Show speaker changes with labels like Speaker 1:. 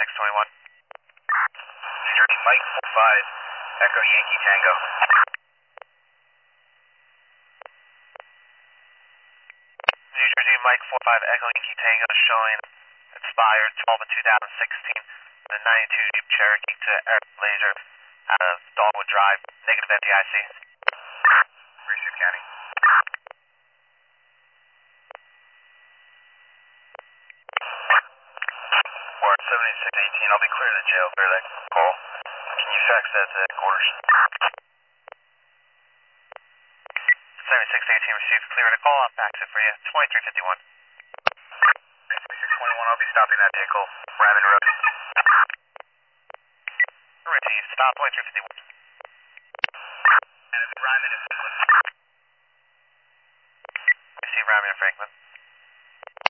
Speaker 1: 7621. New Jersey Mike 45, Echo Yankee Tango. New Jersey Mike 45, Echo Yankee Tango showing expired 12 of 2016. The 92 Jeep Cherokee to Air Laser out of Dogwood Drive, negative FDIC. Richard County. 7618, I'll be clear to the jail for that call. Can you fax that to headquarters? 7618 received, clear to call. I'll fax it for you. 2351. 7621, I'll be stopping that vehicle, Ryman Road. Received, stop 2351. And Ryman and Franklin. Receive Ryman and Franklin.